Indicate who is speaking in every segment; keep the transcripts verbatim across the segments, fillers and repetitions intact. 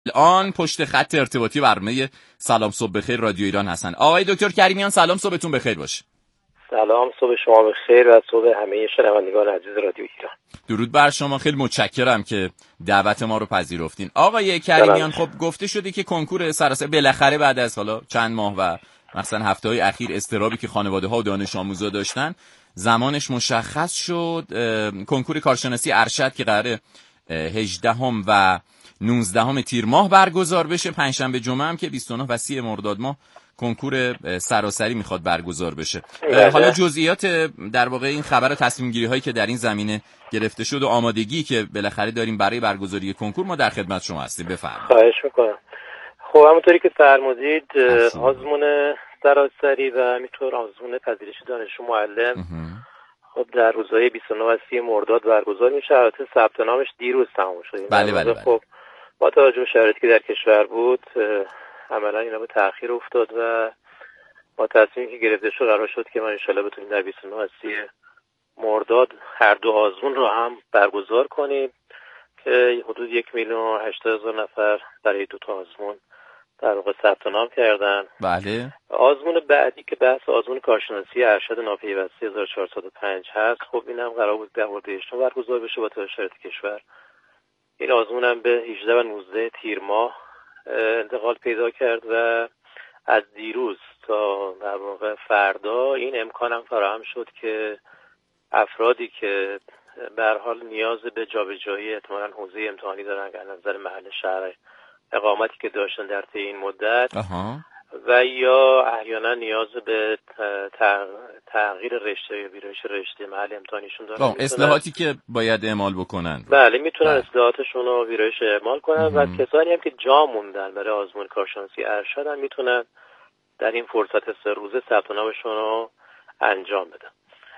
Speaker 1: آن پشت خط ارتباطی برنامه سلام صبح بخیر رادیو ایران هستن. آقای دکتر کریمیان سلام، صبحتون بخیر باشه.
Speaker 2: سلام، صبح شما بخیر و صبح همه شنوندگان عزیز رادیو ایران.
Speaker 1: درود بر شما، خیلی متشکرم که دعوت ما رو پذیرفتین. آقای کریمیان خب گفته شده که کنکور سراسری بالاخره بعد از حالا چند ماه و مثلا هفته‌های اخیر اضطرابی که خانواده‌ها و دانش آموزا داشتن زمانش مشخص شد. کنکور کارشناسی ارشد که قراره هجدهم و نوزدهم تیر ماه برگزار بشه، پنجشنبه جمعه هم که بیست و نه و سی مرداد ماه کنکور سراسری میخواد برگزار بشه. حالا جزئیات در واقع این خبر و تصمیم گیری هایی که در این زمینه گرفته شد و آمادگی که بالاخره داریم برای برگزاری کنکور ما در خدمت شما هستیم. بفرمایید.
Speaker 2: خواهش میکنم. خب همونطوری که فرمودید آزمون سراسری و همینطور آزمون پذیرش دانشجو معلم خب در روزهای بیست و نه و سی مرداد برگزار میشه. البته ثبت نامش دیروز تموم شد.
Speaker 1: بله بله بله.
Speaker 2: خب با توجه به شرایطی که در کشور بود عملا اینا به تأخیر افتاد و با تصمیمی که گرفته شد قرار شد که ما انشالله بتونیم در بیست و نه و سی مرداد هر دو آزمون رو هم برگزار کنیم که حدود یک میلیون و هشتاد هزار نفر برای دو تا آزمون در واقع ثبت نام کردن.
Speaker 1: بله.
Speaker 2: آزمون بعدی که بحث آزمون کارشناسی ارشد ناپیوسته هزار و چهارصد و پنج هست، خب اینم قرار بود در اردیبهشت برگزار بشه با توجه شرایط کشور. این آزمون هم به هجده و نوزده تیر ماه انتقال پیدا کرد و از دیروز تا در واقع فردا این امکان هم فراهم شد که افرادی که به هر حال نیاز به جابجایی احتمالاً حوزه امتحانی دارن از نظر محل شهر اقامتی که داشتن در طی این مدت
Speaker 1: آها.
Speaker 2: و یا احیانا نیاز به تغییر رشته یا ویرایش رشته محل امتحانیشون دارن،
Speaker 1: اصلاحاتی که باید اعمال بکنن.
Speaker 2: بله میتونن اصلاحاتشون رو ویرایش اعمال کنن و کسانی هم که جا موندن برای آزمون کارشناسی ارشد هم میتونن در این فرصت سه روزه ثبت نامشون رو انجام بدن.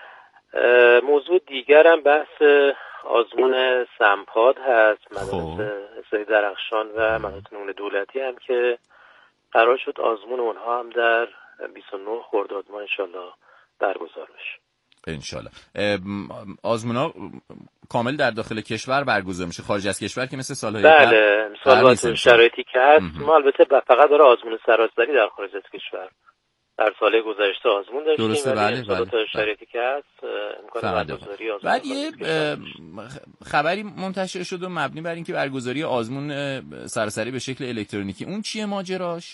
Speaker 2: موضوع دیگر هم بحث آزمون سمپاد هست، مدارس اسای درخشان و مدارس نون دولتی هم که قرار شد آزمون اونها هم در بیست و نه خرداد ماه انشالله برگزار بشه.
Speaker 1: انشالله. آزمونا کامل در داخل کشور برگزار میشه، خارج از کشور که مثل سالهای
Speaker 2: قبل بله مثال با شرایطی که هست ما البته فقط داره آزمون سراسری در خارج از کشور در سال گذشته آزمون داشتیم.
Speaker 1: درسته بله بله.
Speaker 2: تا شرایطی که هست امکان برگزاری آزمون.
Speaker 1: بعد یه خبری منتشر شد و مبنی بر اینکه برگزاری آزمون سراسری به شکل الکترونیکی، اون چیه ماجراش؟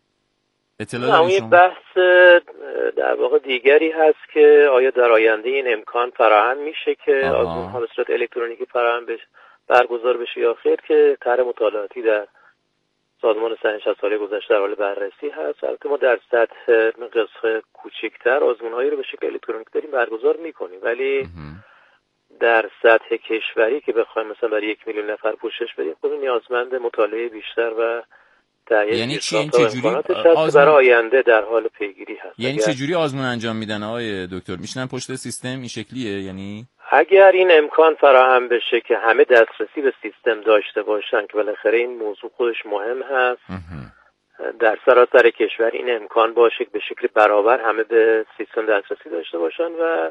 Speaker 1: اطلاع دارید شما؟
Speaker 2: اون بحث در واقع دیگری هست که آیا در آینده این امکان فراهم میشه که آزمون ها به صورت الکترونیکی فراهم بشه برگزار بشه یا خیر، که طرح مطالعاتی در سازمان سنجش از سال گذشته در حال بررسی هست. البته ما در سطح قسمت کوچکتر آزمون‌هایی رو به شکل الکترونیکی داریم برگزار می‌کنیم، ولی در سطح کشوری که بخوایم مثلا برای یک میلیون نفر پوشش بدیم خب نیازمند مطالعه بیشتر و تایید
Speaker 1: یعنی چی این چجوری
Speaker 2: آزمون برای آینده در حال پیگیری هست.
Speaker 1: یعنی چجوری آزمون انجام میدن آقای دکتر؟ میشنن پشت سیستم این شکلیه؟ یعنی
Speaker 2: اگر این امکان فراهم بشه که همه دسترسی به سیستم داشته باشن که بالاخره این موضوع خودش مهم هست، در سراسر کشور این امکان باشه که به شکل برابر همه به سیستم دسترسی داشته باشن و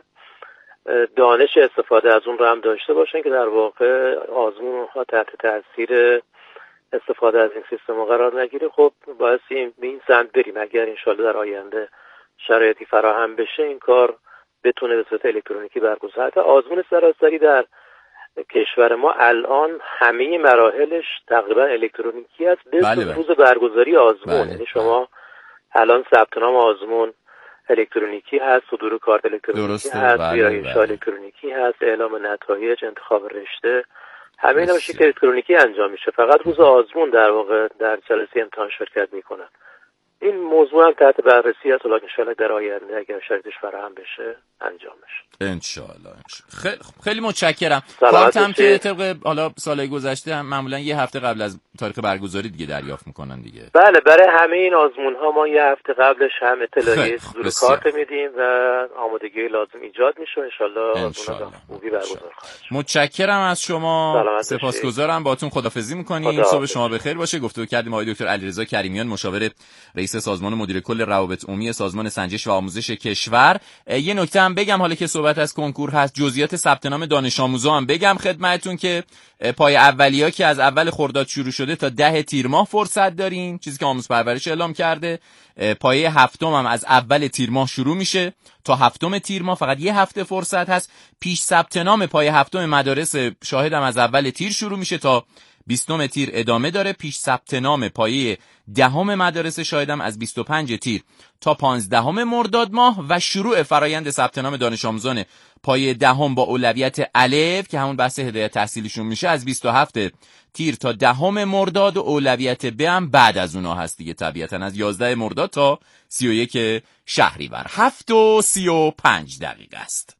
Speaker 2: دانش استفاده از اون رو هم داشته باشن که در واقع آزمون ها تحت تاثیر استفاده از این سیستم قرار نگیره، خب باعث این به این سمت بریم. اگر انشالله در آینده شرایطی فراهم بشه این کار بتونه به صورت الکترونیکی برگزار. حتی آزمون سراسری در کشور ما الان همه مراحلش تقریبا الکترونیکی است به
Speaker 1: بله
Speaker 2: روز برگزاری آزمون.
Speaker 1: بله.
Speaker 2: یعنی شما الان ثبت نام آزمون الکترونیکی هست، صدور کارت الکترونیکی هست، ویرایش بله. الکترونیکی هست، اعلام نتایج، انتخاب رشته، همه اینا به شکل الکترونیکی انجام میشه. فقط روز آزمون در واقع در جلسه امتحان شرکت میکنن. این موضوع هم تحت بررسی است، ان شاءالله در آینده اگر شرایطش فراهم بشه انجام بشه.
Speaker 1: ان شاء الله. خیلی خیلی متشکرم. کارتم که طبق حالا سال گذشته هم معمولا یه هفته قبل از تاریخ برگزاری دیگه دریافت میکنن دیگه.
Speaker 2: بله برای همه این آزمون ها ما یه هفته قبلش هم اطلاعیه صدور کارت میدیم و آمادگی لازم ایجاد میشه. ان شاء الله آزمون ها خوبی برگزار خواهد شد.
Speaker 1: متشکرم از شما. سپاسگزارم. باهاتون خداحافظی میکنیم. صبح شما بخیر باشه. گفتگو کردیم آقای دکتر علیرضا کریمیان، مشاور رئیس رئیس سازمان مدیر کل روابط عمومی سازمان سنجش و آموزش کشور. یه نکته هم بگم حالا که صحبت از کنکور هست، جزئیات ثبت نام دانش آموزا هم بگم خدمتتون که پای اولیا که از اول خرداد شروع شده تا ده تیر ماه فرصت دارین، چیزی که آموز پرورش اعلام کرده. پایه هفتم هم از اول تیر ماه شروع میشه تا هفتم تیر ماه فقط یه هفته فرصت هست. پیش ثبت نام پایه هفتم مدارس شاهد هم از اول تیر شروع میشه تا بیستم تیر ادامه داره. پیش ثبت نام پایه دهم مدارس شاهد هم از بیست و پنج تیر تا پانزدهم مرداد ماه و شروع فرایند ثبت نام دانش آموزان پایه دهم با اولویت الف که همون بحث هدایت تحصیلیشون میشه از بیست و هفت تیر تا دهم مرداد و اولویت ب هم بعد از اونها هست دیگه، طبیعتا از یازده مرداد تا سی و یک شهریور. هفت و سی و پنج دقیقه است.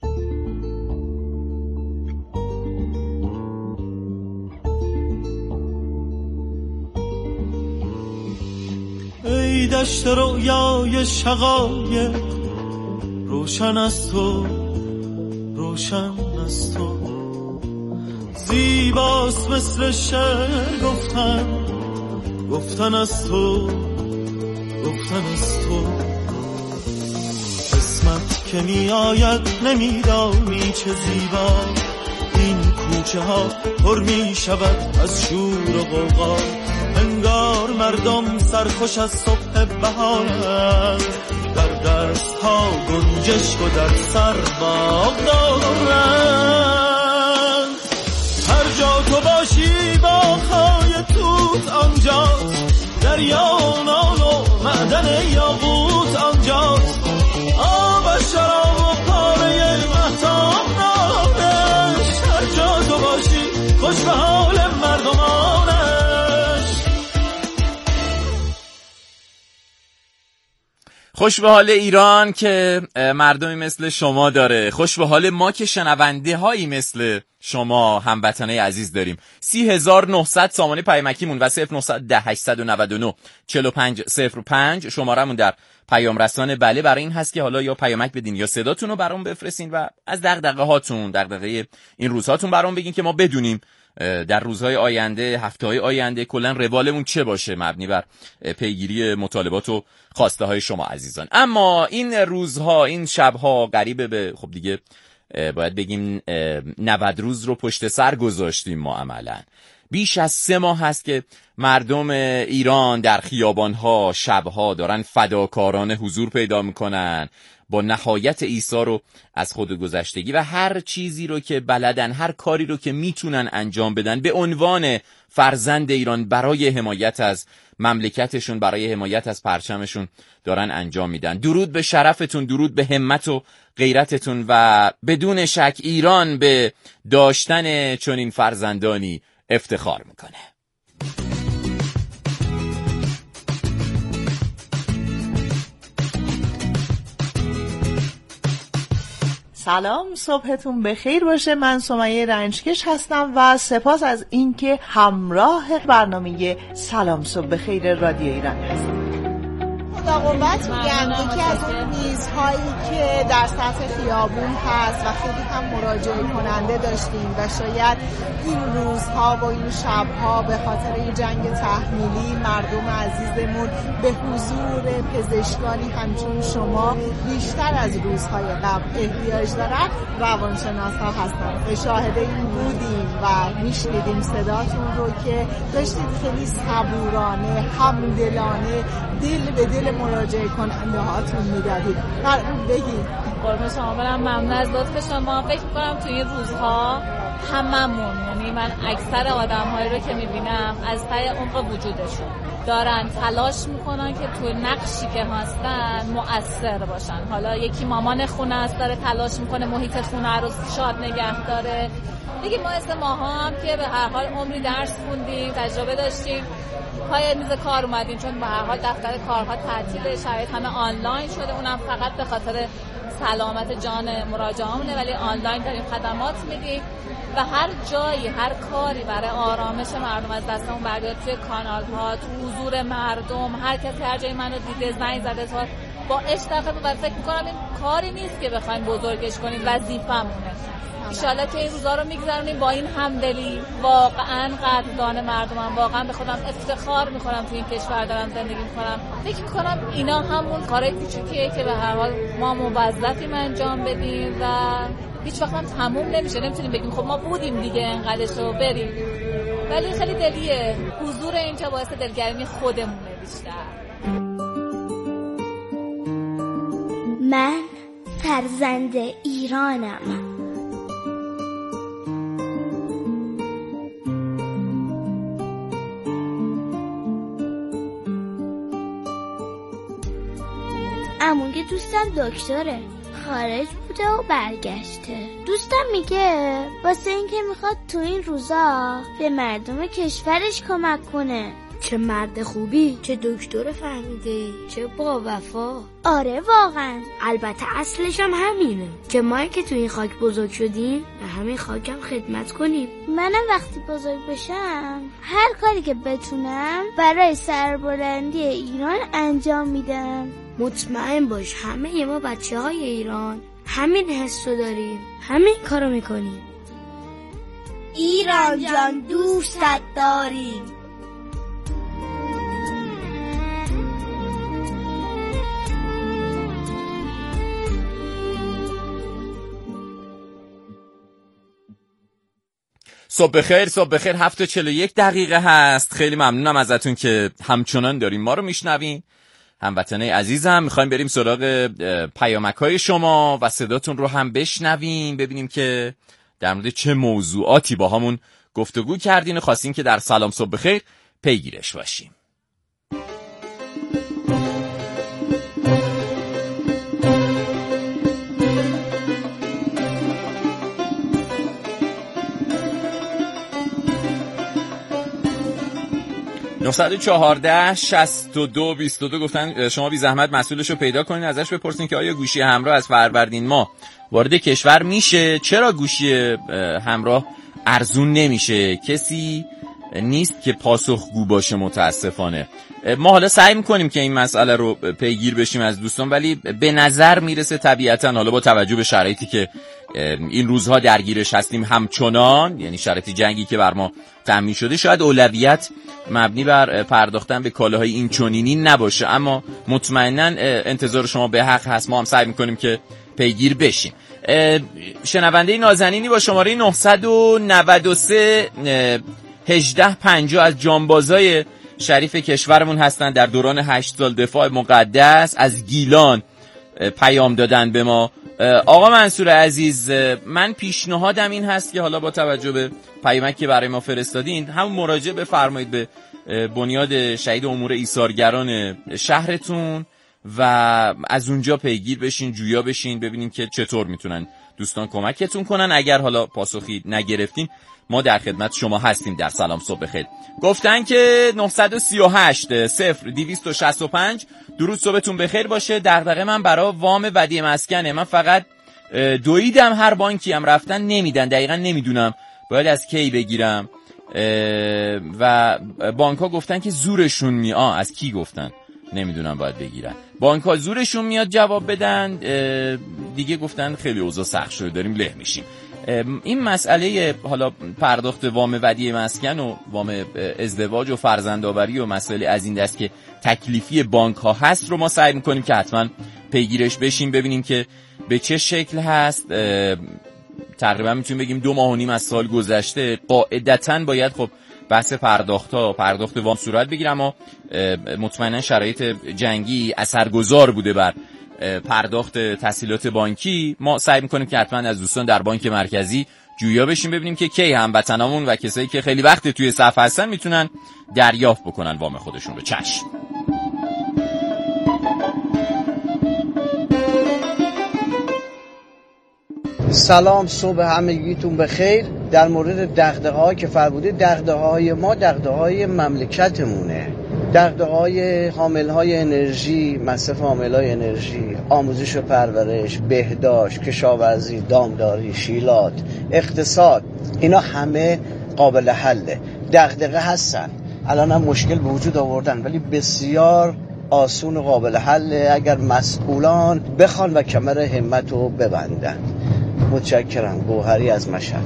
Speaker 3: ای دشت رویای شقایق، روشن از تو روشن از تو، زیباست مثل شعر گفتن گفتن از تو گفتن از تو. قسمت که می آید نمیدانی چه زیبا، این کوچه ها پر می شود از شور و غوغا، انگار مردم سرخوش از صبح بهارند، در درس ها گنجشک و در سر باغ دارند. هر جا تو باشی باغ‌های توت آنجاست، دریا نان و معدن یاقوت آنجاست، آب و شراب و پاره مهتاب نامش، هر جا تو باشی خوش به حال مردمانش.
Speaker 1: خوش به حال ایران که مردمی مثل شما داره، خوش به حال ما که شنونده هایی مثل شما هموطنای عزیز داریم. سی هزار و نهصد سامانه پیامکیمون و صفر نهصد و ده هشتصد و نود و نه چهل و پنج صفر و پنج شمارمون در پیام رسان بله برای این هست که حالا یا پیامک بدین یا صداتون رو برام بفرستین و از دغدغه هاتون، دغدغه این روزهاتون برام بگین که ما بدونیم در روزهای آینده، هفته‌های آینده کلا روالمون چه باشه، مبنی بر پیگیری مطالبات و خواسته های شما عزیزان. اما این روزها، این شبها قریبه به خب دیگه باید بگیم نود روز رو پشت سر گذاشتیم ما عملاً. بیش از سه ماه هست که مردم ایران در خیابانها شبها دارن فداکارانه حضور پیدا میکنن، با نهایت ایثار و از خودگذشتگی و هر چیزی رو که بلدن، هر کاری رو که میتونن انجام بدن به عنوان فرزند ایران برای حمایت از مملکتشون، برای حمایت از پرچمشون دارن انجام میدن. درود به شرفتون، درود به همت و غیرتتون و بدون شک ایران به داشتن چنین فرزندانی افتخار میکنه.
Speaker 4: سلام، صبحتون بخیر باشه. من سمیه رنجکش هستم و سپاس از اینکه همراه برنامه سلام صبح بخیر رادیو ایران هستید. خدا قوت میگم یکی از اون میزهایی که در سطح خیابون هست و خیلی هم مراجعه کننده داشتیم و شاید این روزها و این شبها به خاطر یه جنگ تحمیلی مردم عزیزمون به حضور پزشکانی همچون شما بیشتر از روزهای قبل احتیاج دارن. روانشناس ها هستن، شاهد این بودیم و میشنیدیم صداتون رو که داشتید خیلی صبورانه، همدلانه دل به دل مراجعه کننده هاتون میدادید. فرمون بگید.
Speaker 5: قربون شما برم، ممنون از لطف شما. فکر میکنم توی روزها هممون، یعنی من اکثر آدم‌هایی رو که میبینم از ته عمق وجودشون دارن تلاش میکنن که تو نقشی که هستن مؤثر باشن. حالا یکی مامان خونه است داره تلاش میکنه محیط خونه رو شاد نگه داره، دیگه ما اسم ماها هم که به هر حال عمری درس خوندیم، تجربه داشتیم، پای میز کار اومدیم، چون به هر حال دفتر کارها تعطیله، شاید همه آنلاین شده، اونم فقط به خاطر سلامت جان مراجعامونه، ولی آنلاین داریم خدمات میدیم و هر جایی، هر کاری برای آرامش مردم از دستمون برداد، توی کانال ها، تو حضور مردم، هر کسی هر جایی منو دیده زنگ زده تا با عشق دفعه و فکر میکنم این کاری نیست که بخوایم بزرگش کنیم، وظیفه‌مونه. ایشالله که این روزا رو میگذرونیم با این همدلی. واقعا قدردان مردمم، واقعا به خودم افتخار میکنم تو این کشور دارم زندگی میکنم. فکر میکنم اینا همون کارهای کوچیکیه که به هر حال ما موظفیم انجام بدیم و هیچ وقت هم تموم نمیشه. نمیتونیم بگیم خب ما بودیم دیگه انقدرشو بریم، ولی خیلی دلیه. حضور اینجا باعث دلگرمی خودمونه بیشتر.
Speaker 6: من فرزند ایرانم. عموم که دوستم دکتره، خارج بوده و برگشته. دوستم میگه واسه این که میخواد تو این روزا به مردم کشورش کمک کنه.
Speaker 7: چه مرد خوبی، چه دکتر فهمیده، چه با وفا.
Speaker 6: آره واقعا.
Speaker 7: البته اصلش هم همینه که ما که تو این خاک بزرگ شدیم به همین خاک هم خدمت کنیم.
Speaker 6: منم وقتی بزرگ بشم هر کاری که بتونم برای سربلندی ایران انجام میدم.
Speaker 7: مطمئن باش همه ما بچه های ایران همین حس رو داریم، همین کارو میکنیم.
Speaker 6: ایران جان دوستت داریم.
Speaker 1: صبح بخیر، صبح بخیر. هفت و چهل و یک دقیقه هست. خیلی ممنونم ازتون که همچنان داریم ما رو میشنوین. هموطنای عزیزم، میخوایم بریم سراغ پیامک‌های شما و صداتون رو هم بشنویم، ببینیم که در مورد چه موضوعاتی با همون گفتگو کردین و خواستین که در سلام صبح بخیر پیگیرش باشیم. نه چهارده شصت و دو بیست و دو گفتن شما بی زحمت مسئولشو پیدا کنین، ازش بپرسین که آیا گوشی همراه از فروردین ماه وارد کشور میشه؟ چرا گوشی همراه ارزون نمیشه؟ کسی نیست که پاسخگو باشه متاسفانه. ما حالا سعی میکنیم که این مسئله رو پیگیر بشیم از دوستان، ولی به نظر میرسه طبیعتاً حالا با توجه به شرایطی که این روزها درگیرش هستیم همچنان، یعنی شرایط جنگی که بر ما تامین شده، شاید اولویت مبنی بر پرداختن به کالاهای این چنینی نباشه، اما مطمئناً انتظار شما به حق هست. ما هم سعی میکنیم که پیگیر بشیم. شنونده نازنینی با شماره نه نه سه هجده پنجاه از جانبازای شریف کشورمون هستن. در دوران هشت سال دفاع مقدس از گیلان پیام دادن به ما. آقا منصور عزیز، من پیشنهادم این هست که حالا با توجه به پیامکی که برای ما فرستادین، هم مراجعه بفرمایید به بنیاد شهید امور ایثارگران شهرتون و از اونجا پیگیر بشین، جویا بشین، ببینین که چطور میتونن دوستان کمکتون کنن. اگر حالا پاسخی نگرفتین، ما در خدمت شما هستیم در سلام صبح بخیر. گفتن که نه سه هشت صفر دویست و شصت و پنج. درود صبحتون بخیر باشه. دغدغه من برای وام ودیعه مسکنه. من فقط دویدم، هر بانکی هم رفتن نمیدن، دقیقا نمیدونم باید از کی بگیرم و بانک ها گفتن که زورشون می آ از کی گفتن نمیدونم باید بگیرن. بانک ها زورشون میاد جواب بدن دیگه. گفتن خیلی اوضاع سخت شده، داریم له میشیم. این مسئله حالا پرداخت وام ودیعه مسکن و وام ازدواج و فرزندآوری و مسائل از این دست که تکلیفی بانک ها هست رو ما سعی میکنیم که حتما پیگیرش بشیم، ببینیم که به چه شکل هست. تقریبا میتونیم بگیم دو ماه و نیم از سال گذشته. قاعدتاً باید خب بحث پرداخت ها پرداخت وام صورت بگیره، اما مطمئنا شرایط جنگی اثرگذار بوده بر پرداخت تسهیلات بانکی. ما سعی میکنیم که حتما از دوستان در بانک مرکزی جویا بشیم، ببینیم که کی هموطنامون و کسایی که خیلی وقت توی صف هستن میتونن دریافت بکنن وام خودشون رو. چشم.
Speaker 8: سلام، صبح همگیتون بخیر. در مورد دغدغه‌ها که فرمودید، دغدغه‌های ما دغدغه‌های مملکتمونه، دغدغه‌های حامل‌های انرژی، مصرف حامل‌های انرژی، آموزش و پرورش، بهداشت، کشاورزی، دامداری، شیلات، اقتصاد، اینا همه قابل حله. دغدغه هستن، الان هم مشکل به وجود آوردن، ولی بسیار آسون و قابل حله اگر مسئولان بخوان و کمر همت رو ببندن. متشکرم. گوهری از مشهد.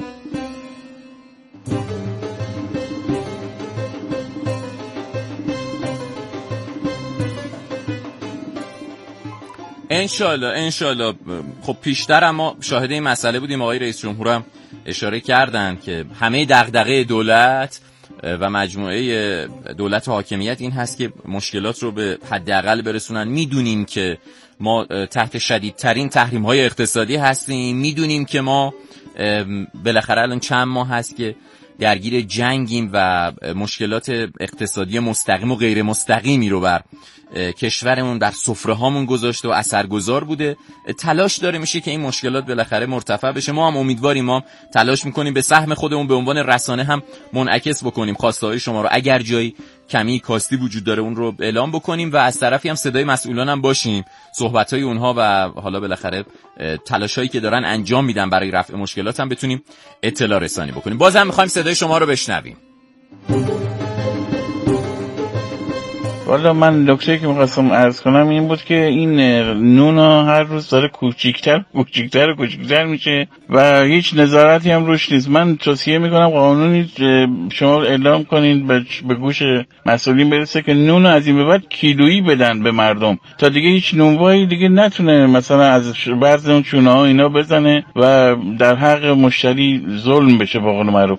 Speaker 1: انشالله انشالله. خب پیشتر اما شاهد این مسئله بودیم، آقای رئیس جمهور هم اشاره کردن که همه دغدغه دولت و مجموعه دولت و حاکمیت این هست که مشکلات رو به حداقل برسونن. میدونیم که ما تحت شدیدترین تحریم‌های اقتصادی هستیم، میدونیم که ما بالاخره الان چند ماه هست که درگیر جنگیم و مشکلات اقتصادی مستقیم و غیر مستقیمی رو بر کشورمون بر سفره هامون گذاشته و اثرگذار بوده. تلاش داره میشه که این مشکلات بالاخره مرتفع بشه. ما هم امیدواریم، ما تلاش میکنیم به سهم خودمون به عنوان رسانه هم منعکس بکنیم خواسته های شما رو. اگر جایی کمی کاستی وجود داره اون رو اعلام بکنیم و از طرفی هم صدای مسئولان هم باشیم، صحبت های اونها و حالا بالاخره تلاش هایی که دارن انجام میدن برای رفع مشکلات هم بتونیم اطلاع رسانی بکنیم. بازم میخوایم صدای شما رو بشنویم.
Speaker 9: والا من نکته که می‌خواستم عرض کنم این بود که این نون هر روز داره کوچیک‌تر کوچیک‌تر و کوچیک‌تر میشه و هیچ نظارتی هم روش نیست. من توصیه میکنم قانونی شما اعلام کنین به گوش مسئولین برسه که نون از این به بعد کیلویی بدن به مردم تا دیگه هیچ نونوایی دیگه نتونه مثلا از بعض اون چونه‌ها اینا بزنه و در حق مشتری ظلم بشه به قول معروف.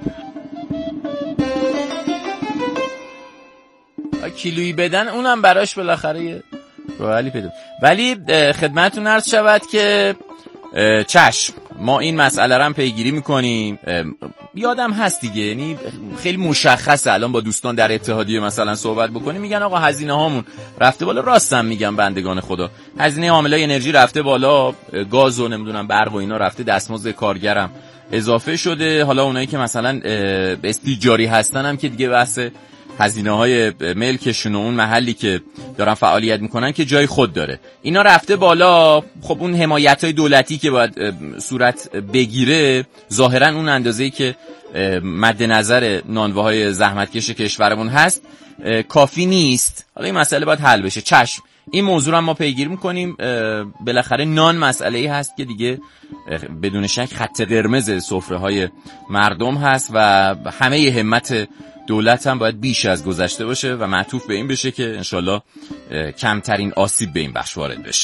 Speaker 1: کیلویی بدن اونم براش بالاخره ولی پیدا. ولی خدمتتون عرض شود که چشم ما این مسئله رو هم پیگیری میکنیم. یادم هست دیگه، یعنی خیلی مشخصه الان با دوستان در اتحادیه مثلا صحبت بکنیم میگن آقا هزینه هامون رفته بالا. راستم میگم بندگان خدا، هزینه حاملای انرژی رفته بالا، گاز و نمیدونم برق و اینا رفته، دستمزد کارگرم اضافه شده. حالا اونایی که مثلا استیجاری هستن هم که دیگه بحث هزینه های ملکشون و اون محلی که دارن فعالیت میکنن که جای خود داره، اینا رفته بالا. خب اون حمایت های دولتی که باید صورت بگیره ظاهرا اون اندازه‌ای که مد نظر نانواهای زحمتکش کشورمون هست کافی نیست. حالا این مسئله باید حل بشه. چشم این موضوع رو ما پیگیری میکنیم. بالاخره نان مسئله‌ای هست که دیگه بدون شک خط قرمز سفره های مردم هست و همه همت دولت هم باید بیش از گذشته باشه و معطوف به این بشه که انشالله کمترین آسیب به این بخش وارد بشه.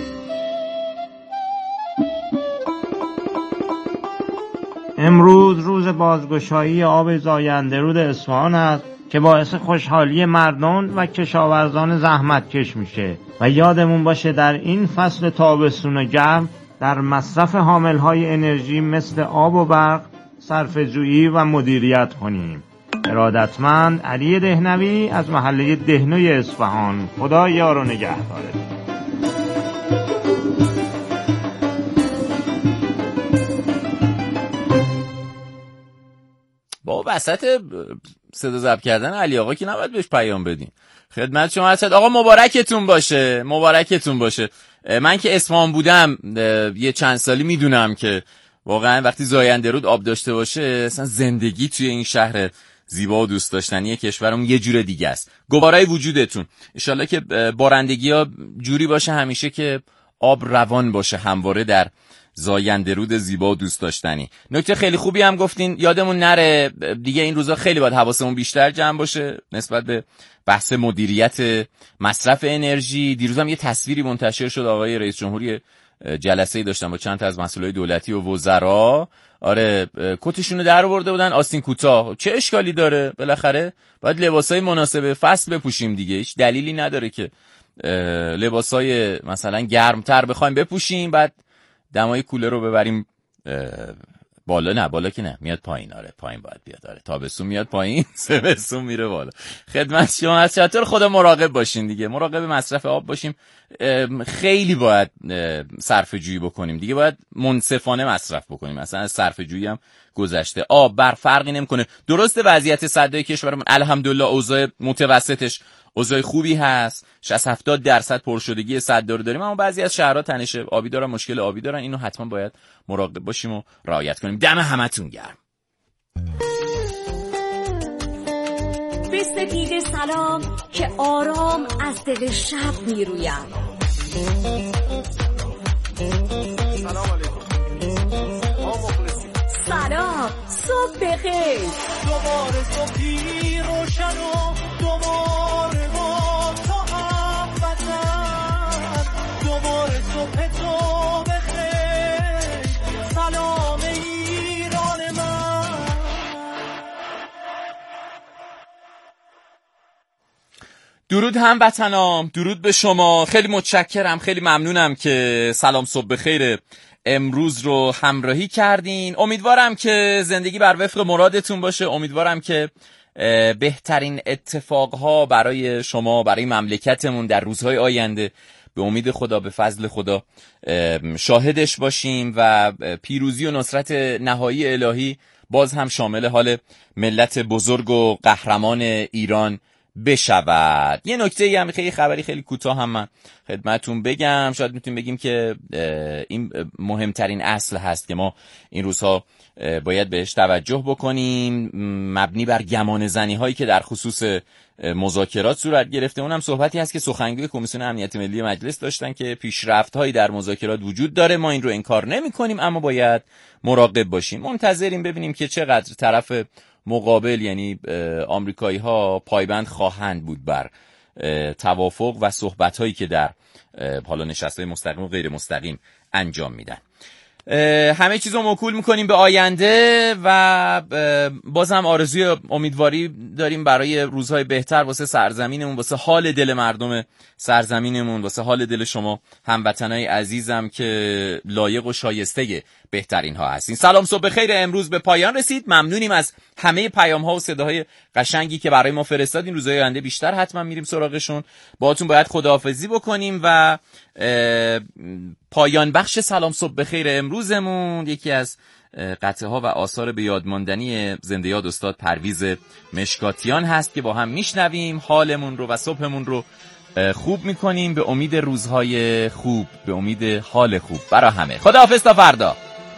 Speaker 10: امروز روز بازگشایی آب زاینده رود اصفهان است که باعث خوشحالی مردم و کشاورزان زحمتکش میشه و یادمون باشه در این فصل تابستون گرم در مصرف حاملهای انرژی مثل آب و برق صرفه‌جویی و مدیریت کنیم. ارادتمند علی دهنوی از محله دهنوی اصفهان. خدا یار و نگهدارت.
Speaker 1: با وسط صدا ضبط کردن علی آقا که نباید بهش پیام بدین. خدمت شما هست آقا، مبارکتون باشه، مبارکتون باشه. من که اصفهان بودم یه چند سالی میدونم که واقعا وقتی زاینده رود آب داشته باشه اصلا زندگی توی این شهر زیبا و دوست داشتنی کشورمون یه جور دیگه است. گوارای وجودتون انشالله که بارندگی ها جوری باشه همیشه که آب روان باشه همواره در زاینده رود زیبا و دوست داشتنی. نکته خیلی خوبی هم گفتین، یادمون نره دیگه این روزا خیلی باید حواسمون بیشتر جمع باشه نسبت به بحث مدیریت مصرف انرژی. دیروز هم یه تصویری منتشر شد، آقای رئیس جمهوری جلسه‌ای داشتن با چند تا از مسئولای دولتی و وزرا. آره کتشونو در آورده بودن آستین کوتاه. چه اشکالی داره؟ بالاخره باید لباسای مناسب فصل بپوشیم دیگه. هیچ دلیلی نداره که لباسای مثلا گرمتر بخوایم بپوشیم بعد دمای کولر رو ببریم بالا. نه بالا که نه، میاد پایین. آره پایین باید بیاد. آره تابستون میاد پایین، زمستون میره بالا. خدمت شما از چطور خدا مراقب باشین دیگه، مراقب مصرف آب باشیم. خیلی باید صرفه جویی بکنیم دیگه، باید منصفانه مصرف بکنیم. مثلا از صرفه جویی هم گذشته. آب بر فرقی نمیکنه. درسته وضعیت سدای کشورمون الحمدلله اوضاع متوسطش اوضاع خوبی هست، شصت هفتاد درصد پرشدگی سد رو داریم، اما بعضی از شهرها تنش آبی دارن، مشکل آبی دارن. اینو حتما باید مراقب باشیم و رعایت کنیم. دم همتون گرم.
Speaker 11: بستگید سلام که آرام از دل شب میرویم.
Speaker 12: سلام علیکم.
Speaker 11: صبح بخیر.
Speaker 3: دوباره صبحی روشن و دوباره با تو هم وطن، دوباره صبح تو بخیر. سلام ایران من.
Speaker 1: درود هموطنام، درود به شما. خیلی متشکرم، خیلی ممنونم که سلام صبح بخیر امروز رو همراهی کردین. امیدوارم که زندگی بر وفق مرادتون باشه. امیدوارم که بهترین اتفاقها برای شما، برای مملکتمون در روزهای آینده به امید خدا، به فضل خدا شاهدش باشیم و پیروزی و نصرت نهایی الهی باز هم شامل حال ملت بزرگ و قهرمان ایران بشود. یه نکته هم خیلی خبری خیلی کوتاه هم من خدمتون بگم. شاید میتونیم بگیم که این مهمترین اصل هست که ما این روزها باید بهش توجه بکنیم، مبنی بر گمان زنی هایی که در خصوص مذاکرات صورت گرفته. اونم صحبتی هست که سخنگوی کمیسیون امنیت ملی مجلس داشتن که پیشرفت هایی در مذاکرات وجود داره، ما این رو انکار نمی کنیم، اما باید مراقب باشیم. منتظریم ببینیم که چقدر طرف مقابل یعنی آمریکایی ها پایبند خواهند بود بر توافق و صحبت هایی که در حالا نشست های مستقیم و غیر مستقیم انجام میدن. همه چیز رو موکول میکنیم به آینده و بازم آرزوی امیدواری داریم برای روزهای بهتر واسه سرزمینمون، واسه حال دل مردم سرزمینمون، واسه حال دل شما هموطنای عزیزم که لایق و شایسته بهترین ها هستین. سلام صبح بخیر امروز به پایان رسید. ممنونیم از همه پیام ها و صداهای قشنگی که برای ما فرستادین. روزهای آینده بیشتر حتما میریم سراغشون. باهاتون باید خداحافظی بکنیم و پایان بخش سلام صبح بخیر امروزمون یکی از قطعه ها و آثار به یاد ماندنی زنده یاد استاد پرویز مشکاتیان هست که با هم میشنویم. حالمون رو و صبحمون رو خوب میکنیم به امید روزهای خوب، به امید حال خوب برای همه. خداحافظ تا فردا.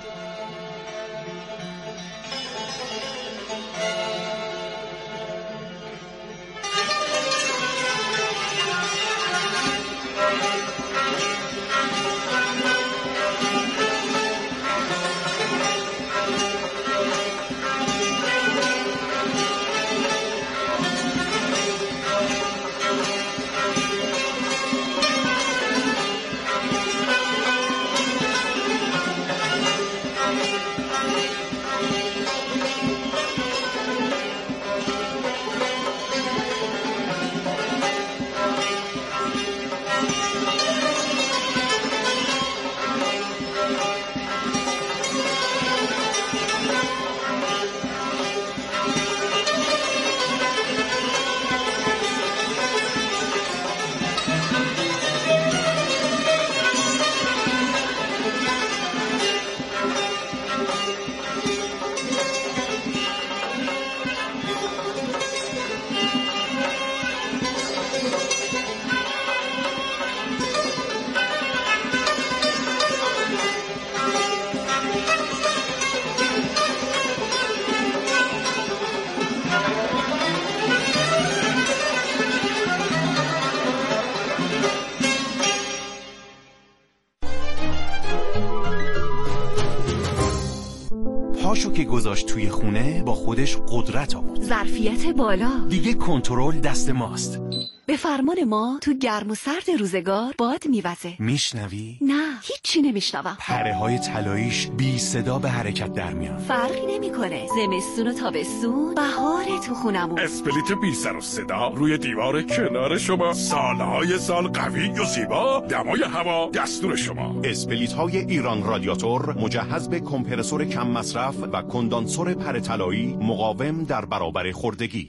Speaker 12: پاشو که گذاشت توی خونه با خودش قدرت آورد.
Speaker 11: ظرفیت بالا.
Speaker 12: دیگه کنترل دست ماست.
Speaker 11: به فرمان ما تو گرم و سرد روزگار باد میوزه.
Speaker 12: میشنوی؟
Speaker 11: نه هیچی نمیشنوم.
Speaker 12: پره های طلاییش بی صدا به حرکت در میان.
Speaker 11: فرقی نمیکنه. زمستون و تابستون بهار تو خونمون.
Speaker 13: اسپلیت بی سر و صدا روی دیوار کنار شما، سالهای سال قوی و زیبا، دمای هوا دستور شما.
Speaker 12: اسپلیت های ایران رادیاتور مجهز به کمپرسور کم مصرف و کندانسور پره طلایی مقاوم در برابر خوردگی.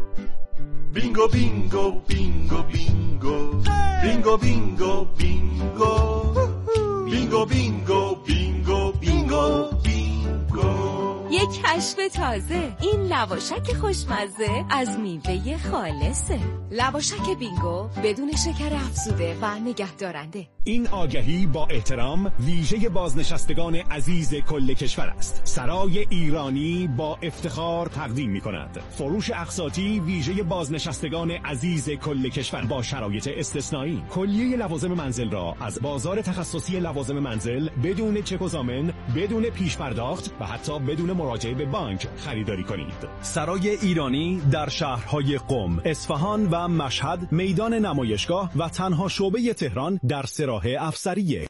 Speaker 3: بینگو بینگو بینگو بینگو بینگو بینگو بینگو بینگو بینگو بینگو بینگو بینگو.
Speaker 11: یک کشف تازه، این لواشک خوشمزه از میوه خالصه. لواشک بینگو بدون شکر افزوده و نگهدارنده.
Speaker 14: این آگهی با احترام ویژه بازنشستگان عزیز کل کشور است. سرای ایرانی با افتخار تقدیم می کند فروش اقساطی ویژه بازنشستگان عزیز کل کشور با شرایط استثنایی. کلیه لوازم منزل را از بازار تخصصی لوازم منزل بدون چک و ضامن، بدون پیش پرداخت و حتی بدون مراجعه مراجعه به بانک خریداری کنید. سرای ایرانی در شهرهای قم، اصفهان و مشهد میدان نمایشگاه و تنها شعبه تهران در سراح افسریه.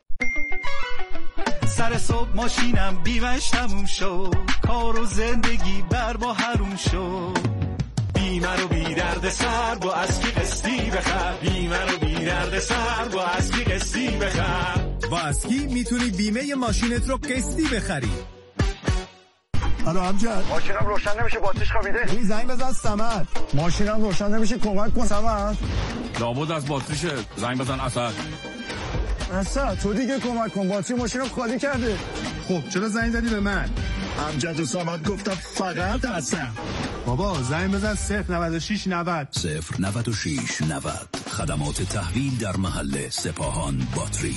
Speaker 3: سر صبح ماشینم بیمش تموم شد، کار و زندگی بر با حروم شد. بیمه رو بی درد سر با اسکی قسطی بخر، بیمه رو بی درد سر با اسکی قسطی بخر.
Speaker 15: با اسکی میتونی بیمه ماشینت رو قسطی بخری.
Speaker 16: الو امجد، ماشینم روشن نمیشه، باتریش خوابیده. این زنگ بزن صمد. ماشینم روشن نمیشه، کمک کن صمد.
Speaker 13: لابد از باتریشه، زنگ بزن اسد.
Speaker 16: اسد تو دیگه کمک کن، باتری ماشینم خالی کرده.
Speaker 15: خب چرا زنگ زدی به من؟
Speaker 16: امجد و صمد گفتم فقط اسد.
Speaker 15: بابا زنگ بزن صفر نود و شش نود
Speaker 17: صفر نود و شش نود. خدمات تحویل در محله سپاهان باتری.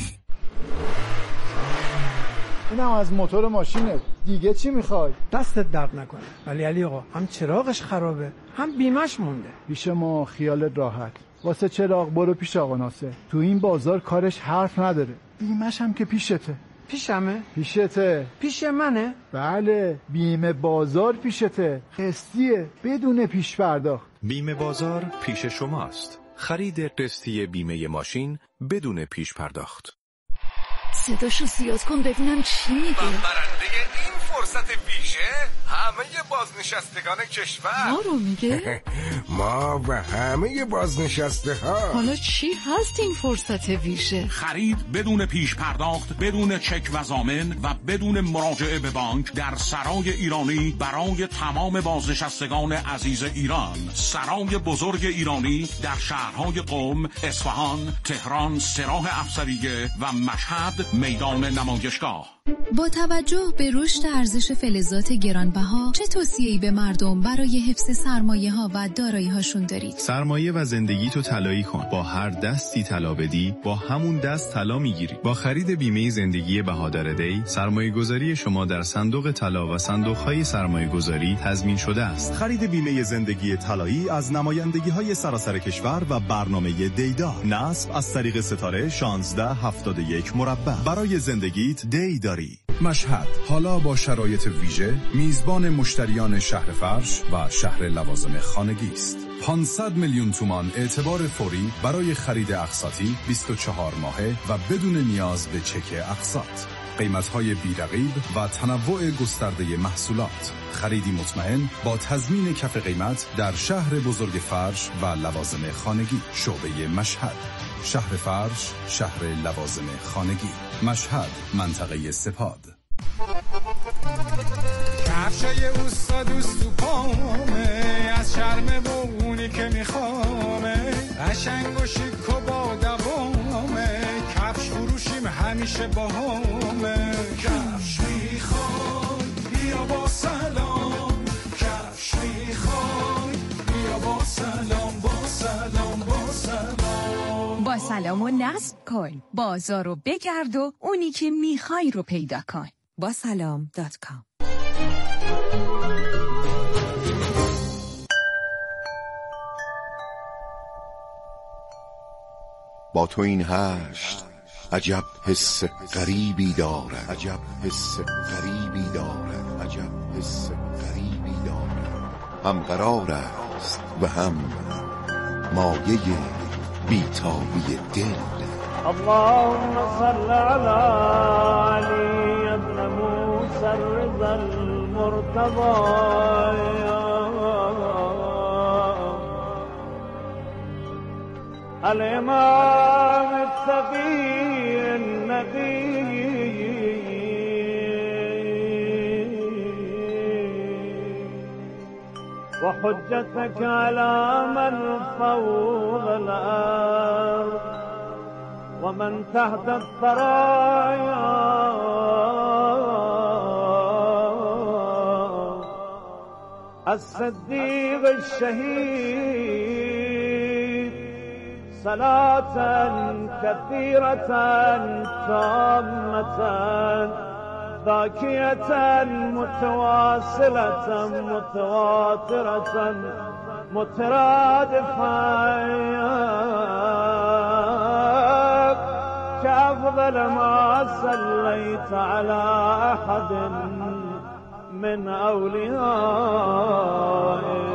Speaker 18: اینم از موتور ماشینه، دیگه چی میخوای؟
Speaker 19: دستت درد نکنه. ولی علی آقا هم چراغش خرابه هم بیمش مونده.
Speaker 18: پیش ما خیالت راحت، واسه چراغ برو پیش آقا ناصر، تو این بازار کارش حرف نداره. بیمش هم که پیشته.
Speaker 19: پیشمه؟
Speaker 18: پیشته.
Speaker 19: پیش منه؟
Speaker 18: بله، بیمه بازار پیشته، قسطیه بدون پیش پرداخت.
Speaker 20: بیمه بازار پیش شماست. خرید قسطی بیمه ماشین بدون پیش پرداخت.
Speaker 21: صداشو زیاد کن ببینم چی میگه.
Speaker 22: برنده این فرصت ویژه همه بازنشستگان کشور.
Speaker 21: ما رو میگه؟
Speaker 22: ما و همه بازنشسته ها.
Speaker 21: حالا چی هست این فرصت ویژه؟
Speaker 23: خرید بدون پیش پرداخت، بدون چک و ضامن و بدون مراجعه به بانک در سرای ایرانی برای تمام بازنشستگان عزیز ایران. سرای بزرگ ایرانی در شهرهای قم، اصفهان، تهران، سراح افسریه و مشهد میدان نمایشگاه.
Speaker 24: با توجه به رشد ارزش فلزات گرانبها، چه توصیه‌ای به مردم برای حفظ سرمایه‌ها و دارایی‌هاشون دارید؟
Speaker 25: سرمایه و زندگی تو طلایی کن. با هر دستی طلا بدی، با همون دست طلا میگیری. با خرید بیمه زندگی بهادر دی، سرمایه‌گذاری شما در صندوق طلا و صندوق‌های سرمایه‌گذاری تضمین شده است.
Speaker 14: خرید بیمه زندگی طلایی از نمایندگی‌های سراسر کشور و برنامه دیدا. نصب از طریق ستاره شانزده هفتاد و یک مربع. برای زندگیت دی داری.
Speaker 26: مشهد حالا با شرایط ویژه میزبان مشتریان شهر فرش و شهر لوازم خانگی است. پانصد میلیون تومان اعتبار فوری برای خرید اقساطی بیست و چهار ماهه و بدون نیاز به چک اقساط. قیمت‌های بی‌رقیب و تنوع گسترده محصولات. خریدی مطمئن با تضمین کف قیمت در شهر بزرگ فرش و لوازم خانگی. شعبه مشهد، شهر فرش، شهر لوازم خانگی. مشهد، منطقه سپاد.
Speaker 3: کفشای اوستا دوست تو پامه، از شرم بونی که میخوامه، قشنگ و شیک و با دوامه، کفش فروشیم همیشه باهامه. کفش میخوای بیا با سلام، کفش میخوای بیا با سلام، با سلام با سلام.
Speaker 11: با سلام و نصب کن، بازار رو بگرد و اونی که میخوای رو پیدا کن. با سلام دات کام.
Speaker 27: با تو این هشت عجب حس غریبی دارد، عجب حس غریبی دارد، عجب حس غریبی دارد. هم قرار است و هم مایه بیتابی دل.
Speaker 3: اللهم صل على علي ابن موسى الرضا المرتضى الإمام التقي النبي وحجتك على من فوق الأرض ومن تحت الثرايا الصديق الشهيد صلاة كثيرة تامة ذاكية متواصلة متواترة مترادفة كأفضل ما صليت على أحد من اولیائه.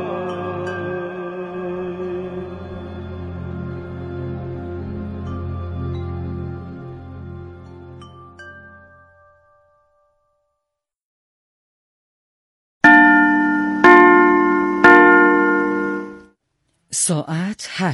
Speaker 2: ساعت هشت.